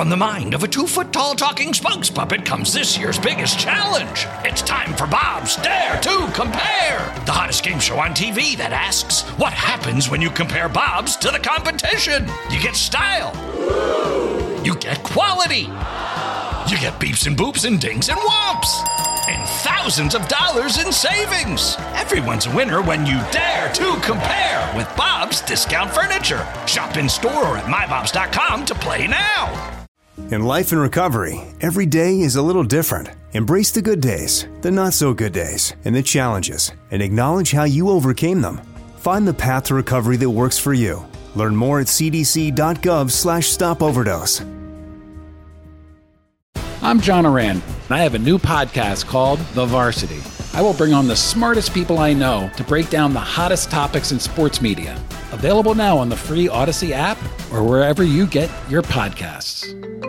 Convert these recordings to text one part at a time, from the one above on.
from the mind of a 2-foot-tall talking spokes puppet comes this year's biggest challenge. It's time for Bob's Dare to Compare, the hottest game show on TV that asks, what happens when you compare Bobs to the competition? You get style. You get quality. You get beeps and boops and dings and whomps. And thousands of dollars in savings. Everyone's a winner when you dare to compare with Bob's Discount Furniture. Shop in store or at mybobs.com to play now. In life and recovery, every day is a little different. Embrace the good days, the not so good days, and the challenges, and acknowledge how you overcame them. Find the path to recovery that works for you. Learn more at cdc.gov/stopoverdose. I'm John Oran, and I have a new podcast called The Varsity. I will bring on the smartest people I know to break down the hottest topics in sports media. Available now on the free Odyssey app or wherever you get your podcasts.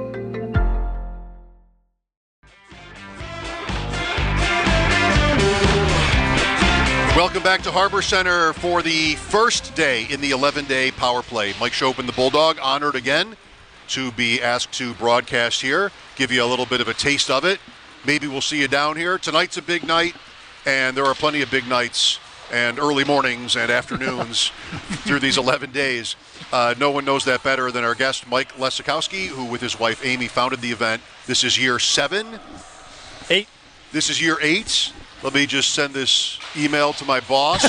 Welcome back to Harbor Center for the first day in the 11-day power play. Mike Chopin, the Bulldog, honored again to be asked to broadcast here, give you a little bit of a taste of it. Maybe we'll see you down here. Tonight's a big night, and there are plenty of big nights and early mornings and afternoons through these 11 days. No one knows that better than our guest, Mike Lesikowski, who with his wife Amy founded the event. This is year 8. This is year 8. Let me just send this email to my boss,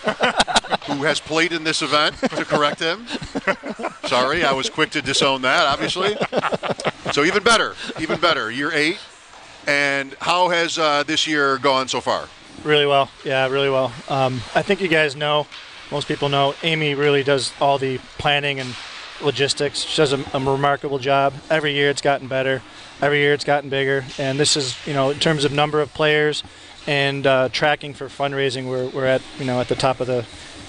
who has played in this event, to correct him. Sorry, I was quick to disown that, obviously. So even better, year 8. And how has this year gone so far? Really well, yeah, really well. I think you guys know, most people know, Amy really does all the planning and logistics. She does a remarkable job. Every year it's gotten better. Every year it's gotten bigger. And this is, in terms of number of players and tracking for fundraising, we're at, at the top of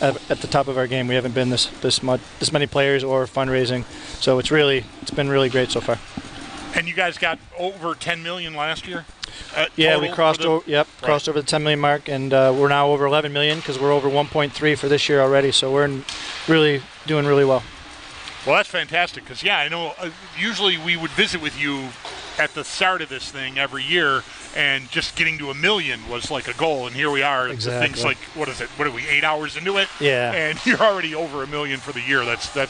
our game. We haven't been this many players or fundraising, so it's been really great so far. And you guys got over 10 million last year? Yeah, we crossed over the 10 million mark, and we're now over 11 million because we're over 1.3 for this year already. So we're doing really well. Well, that's fantastic because, I know usually we would visit with you at the start of this thing every year, and just getting to 1 million was like a goal, and here we are. Exactly. Things like, what is it? What are we, 8 hours into it? Yeah. And you're already over 1 million for the year.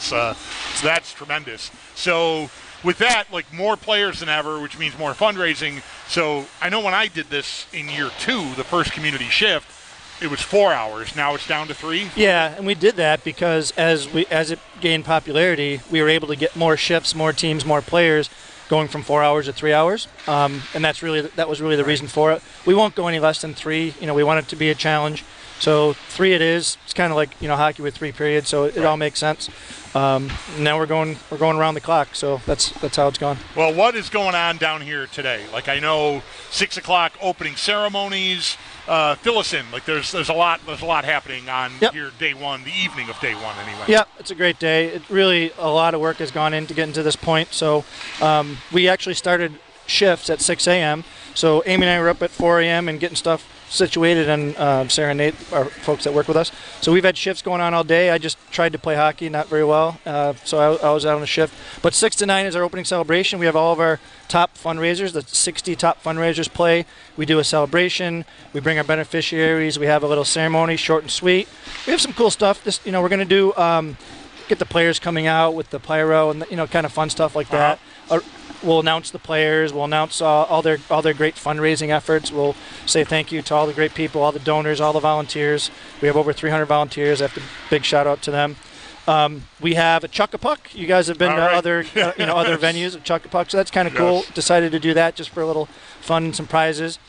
That's tremendous. So with that, like more players than ever, which means more fundraising. So I know when I did this in year 2, the first community shift, it was 4 hours. Now it's down to 3. Yeah, and we did that because as it gained popularity, we were able to get more shifts, more teams, more players, going from 4 hours to 3 hours, and that was really the reason for it. We won't go any less than 3. We want it to be a challenge, so 3 it is. It's kind of like hockey with 3 periods, so it all makes sense. Now we're going around the clock, so that's how it's gone. Well, what is going on down here today? Like I know 6 o'clock opening ceremonies. Fill us in. Like there's a lot happening on your day 1, the evening of day 1 anyway. Yeah, it's a great day. A lot of work has gone into getting to this point. So we actually started shifts at 6 a.m. So Amy and I were up at 4 a.m. and getting stuff situated, and Sarah and Nate are folks that work with us. So we've had shifts going on all day. I just tried to play hockey, not very well, so I was out on a shift. But 6 to 9 is our opening celebration. We have all of our top fundraisers, the 60 top fundraisers play. We do a celebration. We bring our beneficiaries. We have a little ceremony, short and sweet. We have some cool stuff. We're going to do get the players coming out with the pyro and kind of fun stuff like that. We'll announce the players. We'll announce all their great fundraising efforts. We'll say thank you to all the great people, all the donors, all the volunteers. We have over 300 volunteers. I have to big shout out to them. We have a Chuck-a-Puck. You guys have been to other other venues of Chuck-a-Puck, so that's kind of cool. Decided to do that just for a little fun and some prizes.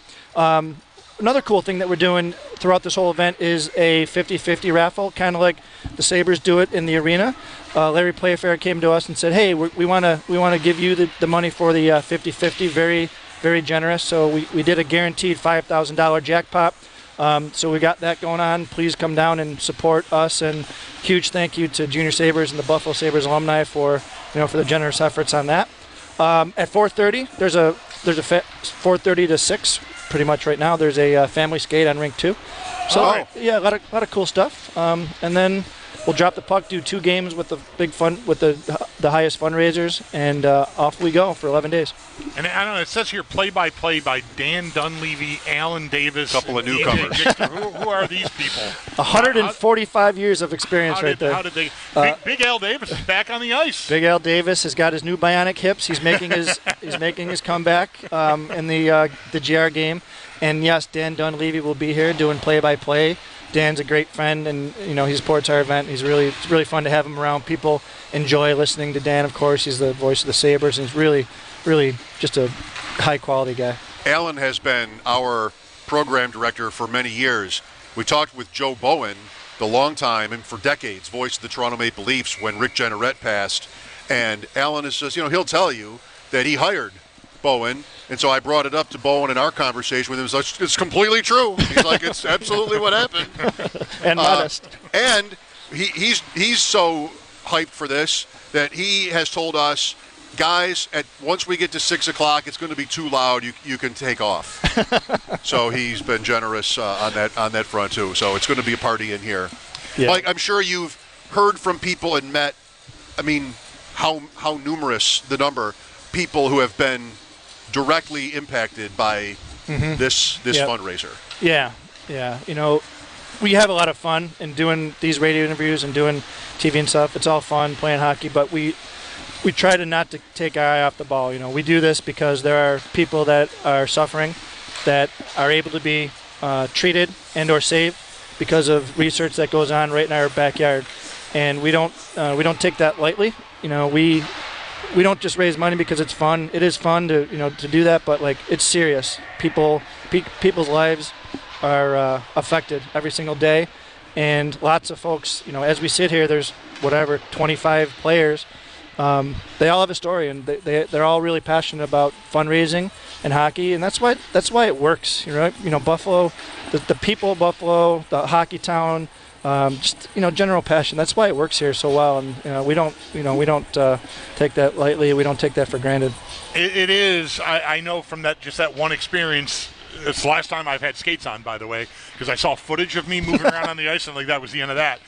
Another cool thing that we're doing throughout this whole event is a 50-50 raffle, kind of like the Sabres do it in the arena. Larry Playfair came to us and said, "Hey, we want to give you the money for the 50-50." Very, very generous. So we did a guaranteed $5,000 jackpot. So we got that going on. Please come down and support us. And huge thank you to Junior Sabres and the Buffalo Sabres alumni for the generous efforts on that. At 4:30, there's a 4:30 to 6. Pretty much right now, there's a family skate on rink 2. So yeah, a lot of cool stuff. And then we'll drop the puck, do 2 games with the big fun with the highest fundraisers, and off we go for 11 days. And I don't know, it says here play-by-play by Dan Dunleavy, Alan Davis, couple of newcomers. Who are these people? 145 years of experience there. How did they? Big Al Davis is back on the ice. Big Al Davis has got his new bionic hips. He's making his comeback in the GR game, and yes, Dan Dunleavy will be here doing play-by-play. Dan's a great friend, and he supports our event. It's really fun to have him around. People enjoy listening to Dan. Of course, he's the voice of the Sabres, and he's really just a high-quality guy. Alan has been our program director for many years. We talked with Joe Bowen, the longtime and for decades voice of the Toronto Maple Leafs when Rick Jeanneret passed, and Alan is just, he'll tell you that he hired Bowen, and so I brought it up to Bowen in our conversation with him. Like, it's completely true. He's like, it's absolutely what happened. And modest. And he's so hyped for this that he has told us, guys, once we get to 6 o'clock, it's going to be too loud. You can take off. So he's been generous on that front too. So it's going to be a party in here. Yeah. Mike, I'm sure you've heard from people and met. I mean, how numerous the number people who have been directly impacted by this fundraiser. Yeah. We have a lot of fun in doing these radio interviews and doing TV and stuff. It's all fun playing hockey, but we try to not to take our eye off the ball. We do this because there are people that are suffering, that are able to be treated and or saved because of research that goes on right in our backyard, and we don't take that lightly. We don't just raise money because it's fun. It is fun to do that, but it's serious. People's lives are affected every single day, and lots of folks. As we sit here, there's 25 players. They all have a story, and they're all really passionate about fundraising and hockey, and that's why it works. Buffalo, the people of Buffalo, the hockey town. General passion. That's why it works here so well, and we don't take that lightly. We don't take that for granted. It is. I know from that one experience. It's the last time I've had skates on, by the way, because I saw footage of me moving around on the ice, and that was the end of that.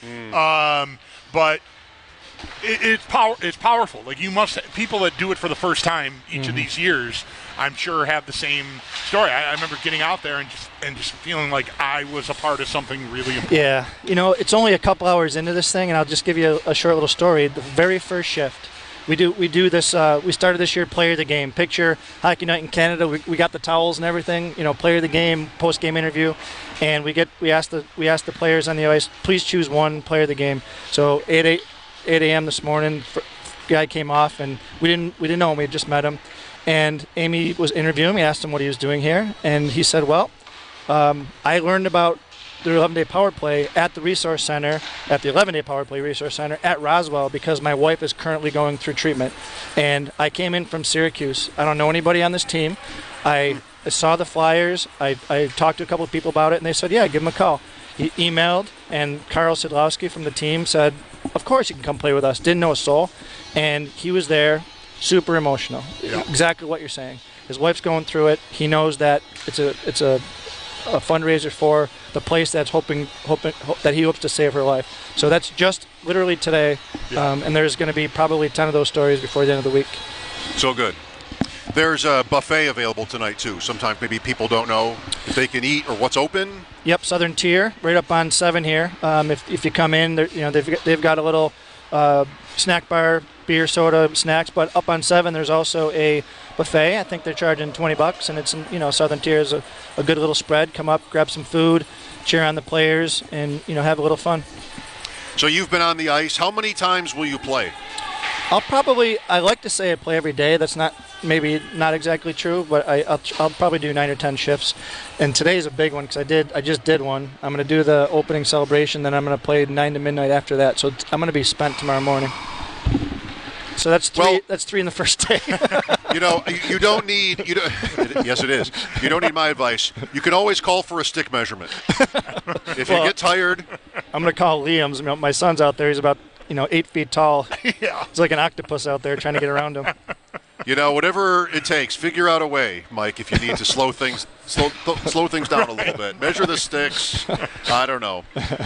But it's powerful. People that do it for the first time each of these years, I'm sure have the same story. I remember getting out there and just feeling like I was a part of something really important. Yeah, it's only a couple hours into this thing, and I'll just give you a short little story. The very first shift, we do this. We started this year, player of the game. Picture Hockey Night in Canada. We got the towels and everything. Player of the game, post game interview, and we asked the players on the ice, please choose one player of the game. So 8 a.m. this morning, guy came off, and we didn't know him. We had just met him. And Amy was interviewing me, asked him what he was doing here, and he said, I learned about the 11-day power play at the Resource Center, at the 11-day power play Resource Center at Roswell, because my wife is currently going through treatment. And I came in from Syracuse. I don't know anybody on this team. I saw the flyers. I talked to a couple of people about it, and they said, yeah, give him a call. He emailed, and Karl Sidlowski from the team said, of course you can come play with us. Didn't know a soul. And he was there. Super emotional. Yeah. Exactly what you're saying. His wife's going through it. He knows that it's a fundraiser for the place that's hoping that he hopes to save her life. So that's just literally today, and there's going to be probably 10 of those stories before the end of the week. So good. There's a buffet available tonight too. Sometimes maybe people don't know if they can eat or what's open. Yep, Southern Tier, right up on 7 here. If you come in, they've got a little snack bar, beer, soda, snacks. But up on 7, there's also a buffet. I think they're charging $20, and it's Southern Tier is a good little spread. Come up, grab some food, cheer on the players, and have a little fun. So you've been on the ice. How many times will you play? I like to say I play every day. That's maybe not exactly true, but I'll probably do 9 or 10 shifts. And today's a big one because I just did one. I'm going to do the opening celebration, then I'm going to play 9 to midnight after that. So I'm going to be spent tomorrow morning. So that's three. Well, that's 3 in the first day. You don't need. Yes, it is. You don't need my advice. You can always call for a stick measurement. If you get tired, I'm going to call Liam's. My son's out there. He's about 8 feet tall. Yeah. It's like an octopus out there trying to get around him. Whatever it takes, figure out a way, Mike, if you need to slow things down a little bit. Measure the sticks. I don't know.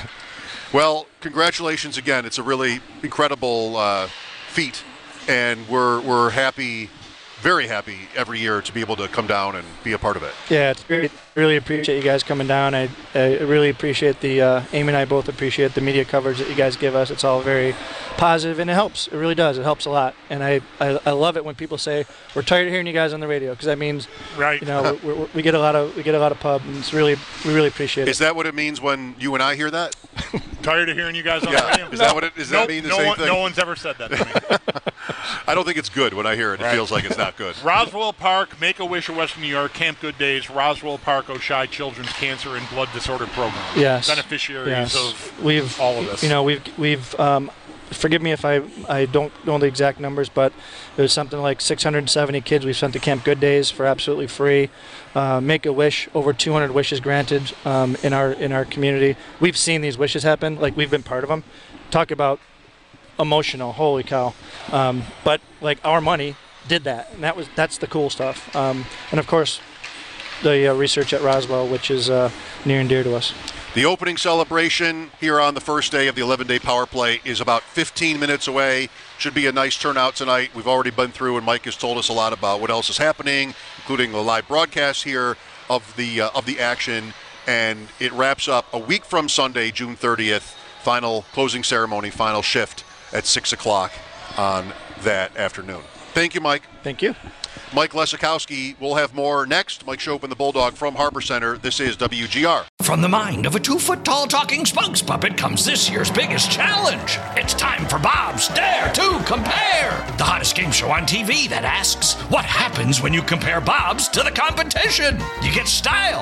Well, congratulations again. It's a really incredible feat, and we're happy, very happy every year to be able to come down and be a part of it. Yeah, it's great. Really appreciate you guys coming down. I really appreciate Amy and I both appreciate the media coverage that you guys give us. It's all very positive, and it helps. It really does. It helps a lot. And I love it when people say we're tired of hearing you guys on the radio, because that means right. we get a lot of pub, and we really appreciate it. Is that what it means when you and I hear that? Tired of hearing you guys on the radio? Is that what it does? That mean the same thing? No one's ever said that to me. I don't think it's good when I hear it. It feels like it's not good. Roswell Park, Make-A-Wish of Western New York, Camp Good Days, Roswell Park, Oshai Children's Cancer and Blood Disorder Program. Yes. Beneficiaries of all of this. We've forgive me if I don't know the exact numbers, but there's something like 670 kids we've sent to Camp Good Days for absolutely free. Make-A-Wish, over 200 wishes granted in our community. We've seen these wishes happen, like we've been part of them. Talk about emotional, holy cow. But like our money did that, and that's the cool stuff. And of course, the research at Roswell, which is near and dear to us. The opening celebration here on the first day of the 11-day Power Play is about 15 minutes away. Should be a nice turnout tonight. We've already been through, and Mike has told us a lot about what else is happening, including the live broadcast here of the action. And it wraps up a week from Sunday, June 30th. Final closing ceremony, final shift at 6 o'clock on that afternoon. Thank you, Mike. Thank you. Mike Lesikowski. We'll have more next. Mike Schopen, the Bulldog from Harbor Center. This is WGR. From the mind of a 2-foot-tall talking spokes puppet comes this year's biggest challenge. It's time for Bob's Dare to Compare, the hottest game show on TV that asks, what happens when you compare Bob's to the competition? You get style.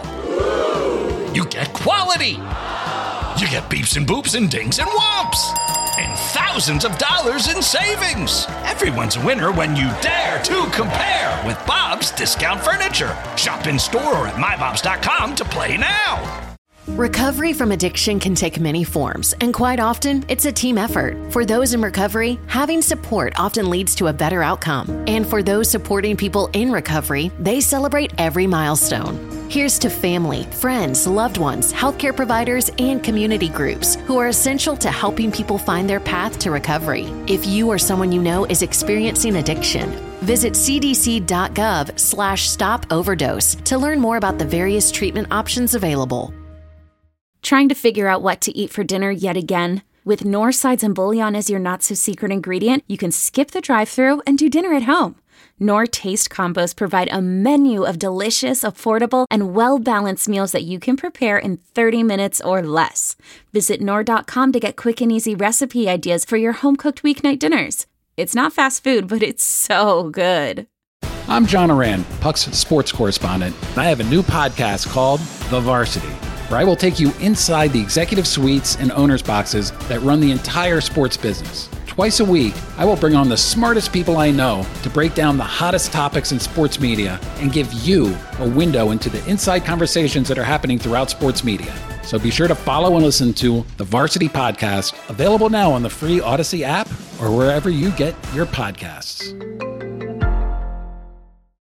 You get quality. You get beeps and boops and dings and whomps. And thousands of dollars in savings. Everyone's a winner when you dare to compare with Bob's Discount Furniture. Shop in store or at mybobs.com to play now. Recovery from addiction can take many forms, and quite often, it's a team effort. For those in recovery, having support often leads to a better outcome. And for those supporting people in recovery, they celebrate every milestone. Here's to family, friends, loved ones, healthcare providers, and community groups who are essential to helping people find their path to recovery. If you or someone you know is experiencing addiction, visit cdc.gov/stop overdose to learn more about the various treatment options available. Trying to figure out what to eat for dinner yet again? With Knorr sides and bouillon as your not-so-secret ingredient, you can skip the drive-thru and do dinner at home. Knorr Taste Combos provide a menu of delicious, affordable, and well-balanced meals that you can prepare in 30 minutes or less. Visit Knorr.com to get quick and easy recipe ideas for your home-cooked weeknight dinners. It's not fast food, but it's so good. I'm John Oran, Puck's sports correspondent, and I have a new podcast called The Varsity, where I will take you inside the executive suites and owners' boxes that run the entire sports business. Twice a week, I will bring on the smartest people I know to break down the hottest topics in sports media and give you a window into the inside conversations that are happening throughout sports media. So be sure to follow and listen to The Varsity Podcast, available now on the free Odyssey app or wherever you get your podcasts.